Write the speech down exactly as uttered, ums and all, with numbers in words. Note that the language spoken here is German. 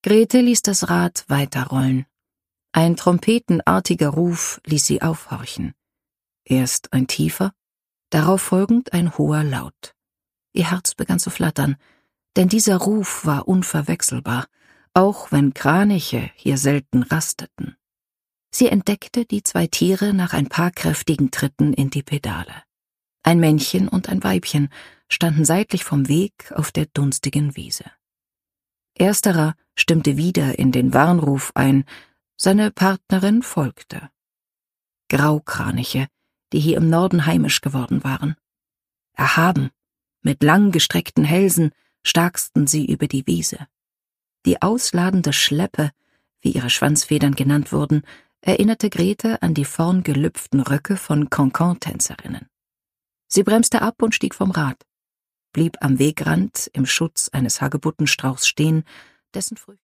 Grete ließ das Rad weiterrollen. Ein trompetenartiger Ruf ließ sie aufhorchen. Erst ein tiefer, darauf folgend ein hoher Laut. Ihr Herz begann zu flattern, denn dieser Ruf war unverwechselbar, auch wenn Kraniche hier selten rasteten. Sie entdeckte die zwei Tiere nach ein paar kräftigen Tritten in die Pedale. Ein Männchen und ein Weibchen standen seitlich vom Weg auf der dunstigen Wiese. Ersterer stimmte wieder in den Warnruf ein, seine Partnerin folgte. Graukraniche, die hier im Norden heimisch geworden waren. Erhaben, mit langgestreckten Hälsen, starksten sie über die Wiese. Die ausladende Schleppe, wie ihre Schwanzfedern genannt wurden, erinnerte Grete an die vorn gelüpften Röcke von Cancan-Tänzerinnen. Sie bremste ab und stieg vom Rad, blieb am Wegrand im Schutz eines Hagebuttenstrauchs stehen, dessen Früchte